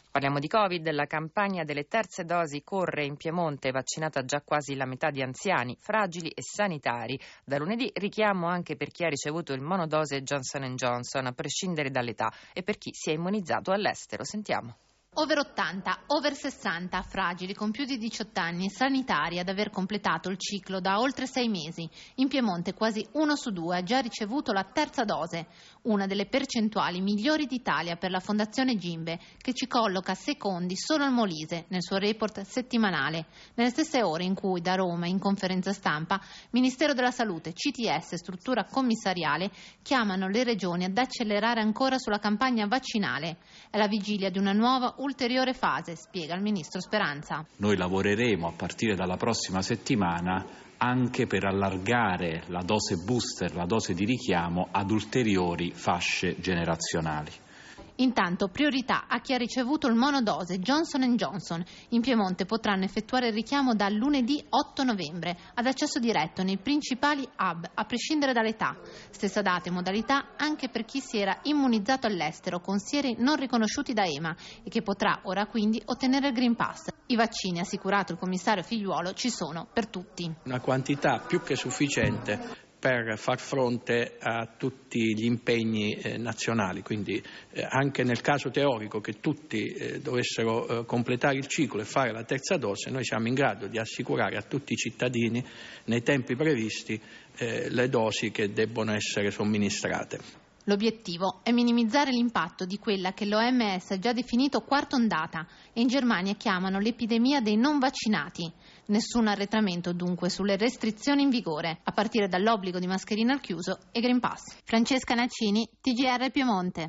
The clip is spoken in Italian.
Parliamo di Covid, la campagna delle terze dosi corre in Piemonte, vaccinata già quasi la metà di anziani, fragili e sanitari. Da lunedì richiamo anche per chi ha ricevuto il monodose Johnson & Johnson, a prescindere dall'età, e per chi si è immunizzato all'estero. Sentiamo. Over 80, over 60, fragili con più di 18 anni e sanitari ad aver completato il ciclo da oltre 6 mesi. In Piemonte quasi 1 su 2 ha già ricevuto la terza dose, una delle percentuali migliori d'Italia per la Fondazione Gimbe, che ci colloca secondi solo al Molise nel suo report settimanale. Nelle stesse ore in cui da Roma, in conferenza stampa, Ministero della Salute, CTS, struttura commissariale, chiamano le regioni ad accelerare ancora sulla campagna vaccinale. È la vigilia di una nuova ulteriore fase, spiega il ministro Speranza. Noi lavoreremo a partire dalla prossima settimana anche per allargare la dose booster, la dose di richiamo, ad ulteriori fasce generazionali. Intanto priorità a chi ha ricevuto il monodose Johnson & Johnson. In Piemonte potranno effettuare il richiamo da lunedì 8 novembre ad accesso diretto nei principali hub, a prescindere dall'età. Stessa data e modalità anche per chi si era immunizzato all'estero con sieri non riconosciuti da EMA e che potrà ora quindi ottenere il Green Pass. I vaccini, assicurato il commissario Figliuolo, ci sono per tutti. Una quantità più che sufficiente per far fronte a tutti gli impegni nazionali, quindi anche nel caso teorico che tutti dovessero completare il ciclo e fare la terza dose, noi siamo in grado di assicurare a tutti i cittadini nei tempi previsti le dosi che debbono essere somministrate. L'obiettivo è minimizzare l'impatto di quella che l'OMS ha già definito quarta ondata e in Germania chiamano l'epidemia dei non vaccinati. Nessun arretramento dunque sulle restrizioni in vigore, a partire dall'obbligo di mascherina al chiuso e Green Pass. Francesca Nacini, TGR Piemonte.